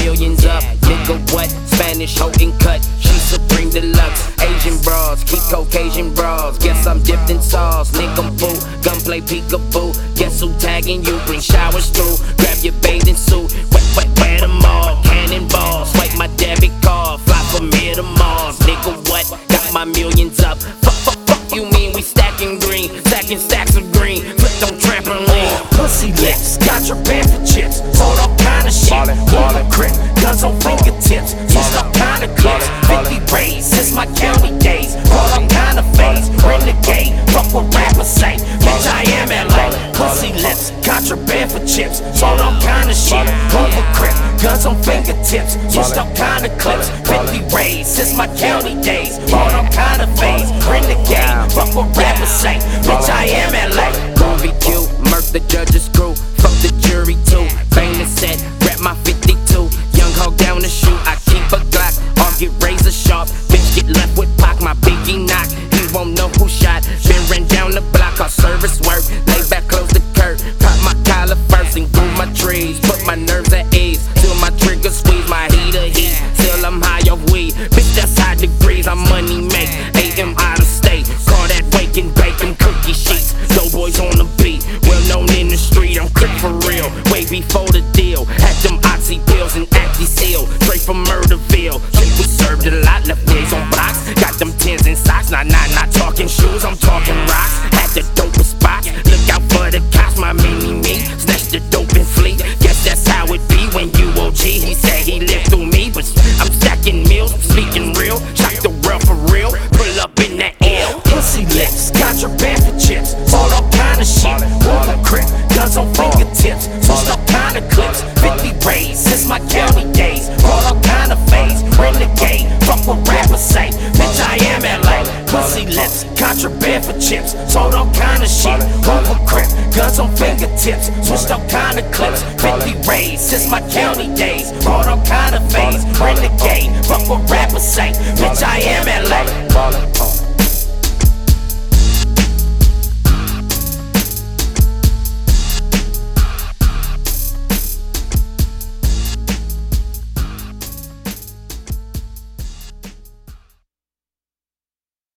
millions up. Nigga, what? Spanish hoe and cut. She Supreme Deluxe. Asian bras, keep Caucasian bras. Guess I'm dipped in sauce. Nigga, boo, gunplay peekaboo. Guess who tagging you? Bring showers through. Grab your bathing suit. Wet them all. Cannonball. Swipe my debit card. Fly from here to Mars. Nigga, what? Got my millions up. Fuck you mean we stacking green? Stacking stacks of green. Flipped on trampoline. Pussy lips. Got your band for chips. Sold all kind of shit. Ballin', crip. Guns on fingertips. Switched all kind of clips. 50 braids. Since my county days. Brought all kind of phase. Renegade. Fuck what rappers say. Bitch, I am LA. Pussy lips. Contraband for chips. Sold all kind of shit. Over crip. Guns on fingertips. Switched all kind of clips. 50 braids. Since my county days. Brought all kind of phase. Renegade. Fuck what rappers say. Bitch, I am LA. Movie cute. Murk the judge's crew. Fuck the jury too. Bang the set. Rap my 52. Young hog down the shoe. I keep a Glock. Or get razor sharp. Bitch get left with Pac. My biggie knock. He won't know who shot. Been ran down the block. Our service work. Lay back, close the curtain. Pop my collar first and groove my trees. Put my nerves at ease. Till my trigger squeeze. My heater heat. Till I'm high off weed. Bitch, that's high degrees. I'm money make. AM out of state. Call that wake and bake them cookie sheets. Doughboys on the beat. Well known in the street. I'm quick for real. Way before the deal. Had them oxy pills and anti seal. Straight from Murderville. Shit, we served a lot. Left days on blocks. Got them tins and socks. Not talking shoes. I'm talking rocks. Had the dopest spots. Look out for the cops. My mini-me. Snatch the dope and flee. Guess that's how it be when you OG. He said he lived through me. But I'm stacking meals. Speaking real. Shock the world for real. Pull up in that L. Pussy lips. Contraband for chips. Sold all kind of shit. Over crip. Guns on fingertips. Switched all kind of clips. 50 braids. Since my county days. Brought all kind of phase. Renegade. Fuck what rappers say. Bitch, I am LA. Pussy lips. Contraband for chips. Sold all kind of shit. Over crip. Guns on fingertips. Switched all kind of clips. 50 braids. Since my county days. Brought all kind of phase. Renegade. Fuck what rappers say. Bitch, I am LA.